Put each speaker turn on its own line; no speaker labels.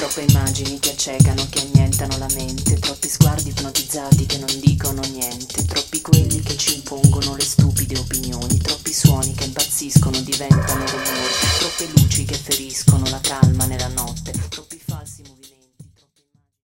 Troppe immagini che accecano, che annientano la mente, troppi sguardi ipnotizzati che non dicono niente.